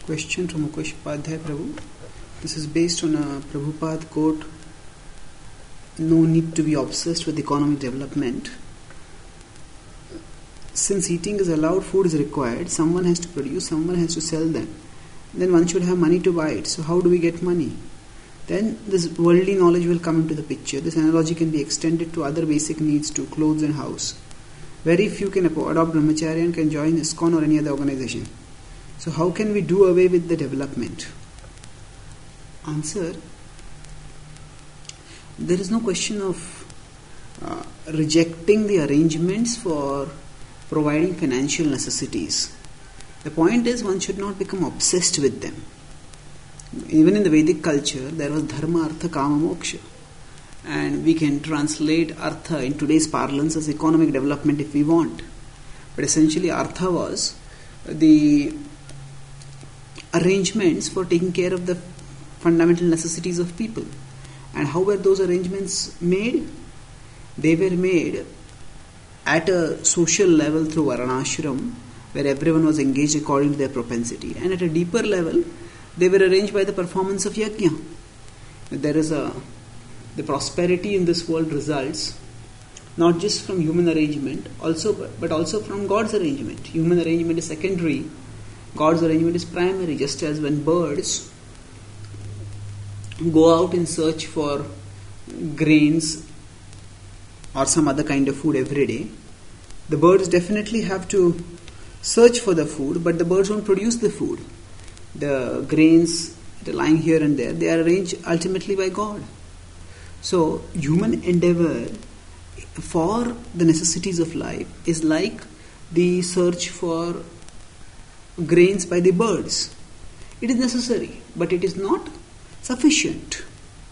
Question from Mukesh Upadhyay Prabhu. This is based on a Prabhupada quote, "No need to be obsessed with economic development. Since eating is allowed, food is required. Someone has to produce, someone has to sell them. Then one should have money to buy it. So how do we get money?" Then this worldly knowledge will come into the picture. This analogy can be extended to other basic needs too, clothes and house. Very few can adopt brahmacharya and can join ISKCON or any other organization. So how can we do away with the development? Answer: there is no question of rejecting the arrangements for providing financial necessities. The point is, one should not become obsessed with them. Even in the Vedic culture, there was dharma, artha, kama, moksha. And we can translate artha in today's parlance as economic development if we want. But essentially, artha was the arrangements for taking care of the fundamental necessities of people. And how were those arrangements made? They were made at a social level through Varanashram, where everyone was engaged according to their propensity. And at a deeper level, they were arranged by the performance of yajna. The prosperity in this world results not just from human arrangement, but also from God's arrangement. Human arrangement is secondary, God's arrangement is primary. Just as when birds go out in search for grains or some other kind of food every day, the birds definitely have to search for the food, but the birds don't produce the food. The grains that are lying here and there, they are arranged ultimately by God. So human endeavor for the necessities of life is like the search for grains by the birds. It is necessary, but it is not sufficient.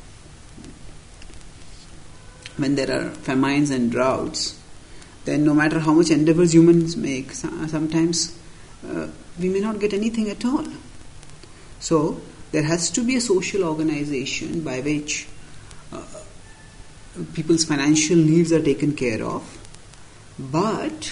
When there are famines and droughts, then no matter how much endeavors humans make, sometimes we may not get anything at all. So there has to be a social organization by which people's financial needs are taken care of, but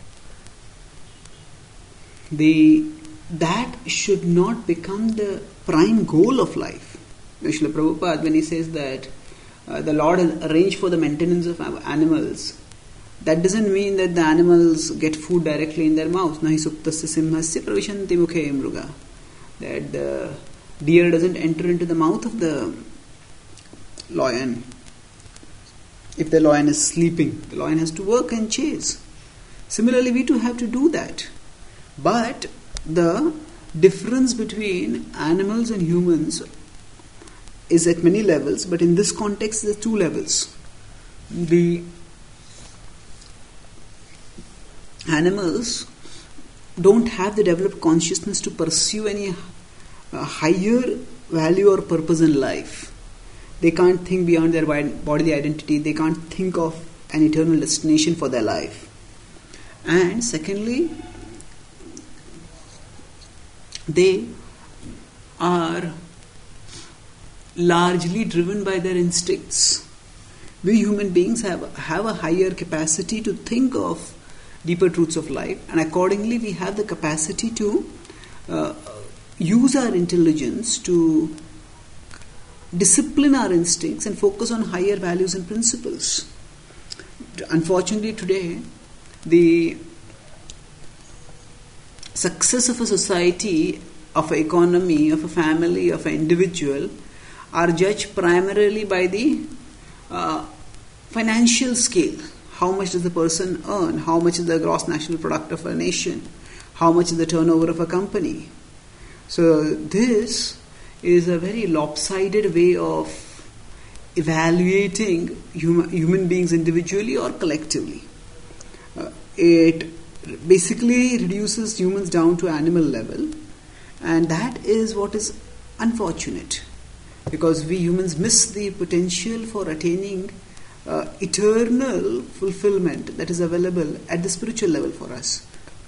that should not become the prime goal of life. Srila Prabhupada, when he says that the Lord has arranged for the maintenance of animals, that doesn't mean that the animals get food directly in their mouths. Nahi suptasya simhasya pravishanti mukhe mruga. That the deer doesn't enter into the mouth of the lion. If the lion is sleeping, the lion has to work and chase. Similarly, we too have to do that. But the difference between animals and humans is at many levels, but in this context there are two levels. The animals don't have the developed consciousness to pursue any higher value or purpose in life. They can't think beyond their bodily identity. They can't think of an eternal destination for their life. And secondly, they are largely driven by their instincts. We human beings have a higher capacity to think of deeper truths of life, and accordingly we have the capacity to use our intelligence to discipline our instincts and focus on higher values and principles. Unfortunately today, the success of a society, of an economy, of a family, of an individual are judged primarily by the financial scale. How much does the person earn? How much is the gross national product of a nation? How much is the turnover of a company? So this is a very lopsided way of evaluating human beings individually or collectively. It basically reduces humans down to animal level, and that is what is unfortunate, because we humans miss the potential for attaining eternal fulfillment that is available at the spiritual level for us.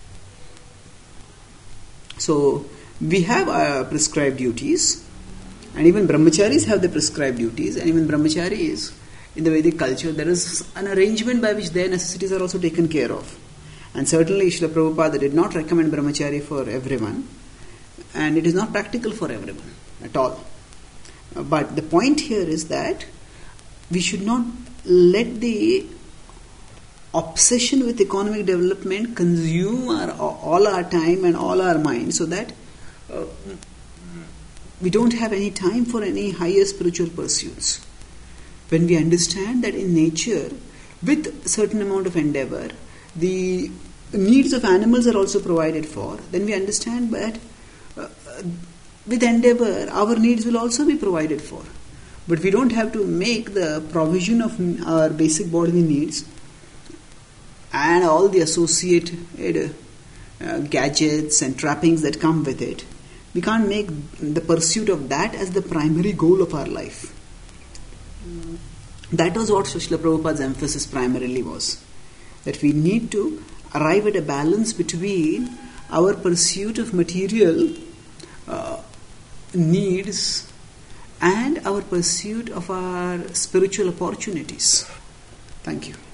So we have prescribed duties, and even brahmacharis have the prescribed duties, and even brahmacharis in the Vedic culture, there is an arrangement by which their necessities are also taken care of. And certainly Srila Prabhupada did not recommend brahmachari for everyone. and it is not practical for everyone at all. But the point here is that we should not let the obsession with economic development consume all our time and all our mind, so that we don't have any time for any higher spiritual pursuits. When we understand that in nature, with a certain amount of endeavor, the needs of animals are also provided for, then we understand that with endeavor, our needs will also be provided for. But we don't have to make the provision of our basic bodily needs and all the associated gadgets and trappings that come with it. We can't make the pursuit of that as the primary goal of our life. That was what Srila Prabhupada's emphasis primarily was. That we need to arrive at a balance between our pursuit of material needs and our pursuit of our spiritual opportunities. Thank you.